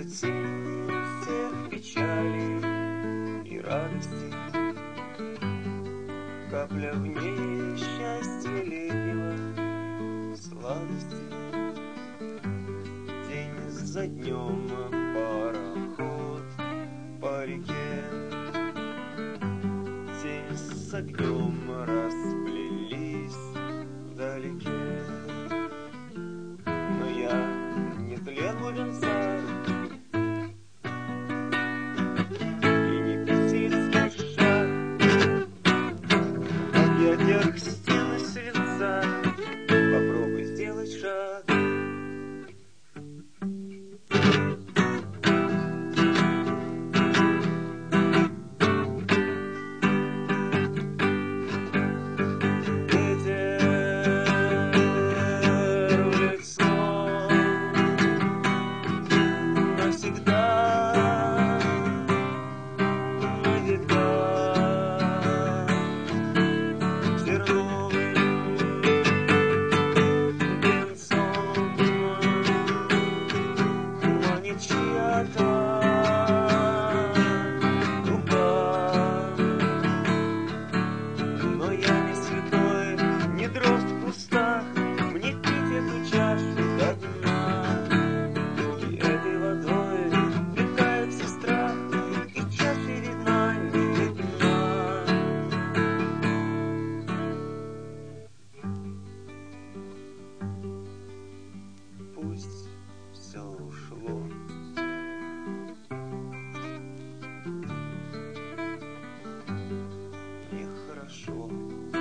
сын всех печалей и радости, капля в ней счастья летнего, сладости. День за днем пароход по реке, тень с огнем расплелись вдалеке. Но я не тлен луженца и не персидский шар, в объятиях стены свинца попробуй сделать шаг. Но я не святой, не дрозд в кустах, мне пить эту чашу до дна. И этой водой питается страх, и чаша видна, не видна. Пусть все ушло, мне хорошо.